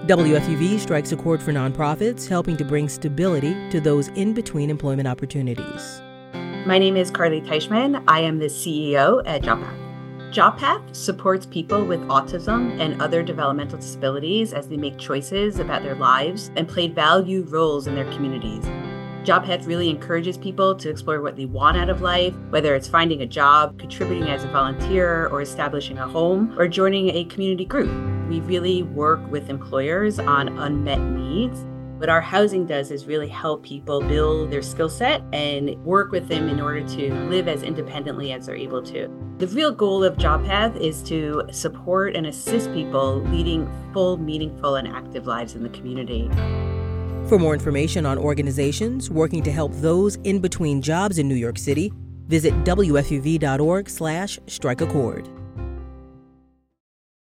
WFUV strikes a chord for nonprofits, helping to bring stability to those in between employment opportunities. My name is Carly Teichman. I am the CEO at JobPath. JobPath supports people with autism and other developmental disabilities as they make choices about their lives and play valued roles in their communities. JobPath really encourages people to explore what they want out of life, whether it's finding a job, contributing as a volunteer, or establishing a home, or joining a community group. We really work with employers on unmet needs. What our housing does is really help people build their skill set and work with them in order to live as independently as they're able to. The real goal of JobPath is to support and assist people leading full, meaningful, and active lives in the community. For more information on organizations working to help those in between jobs in New York City, visit WFUV.org/strikeachord.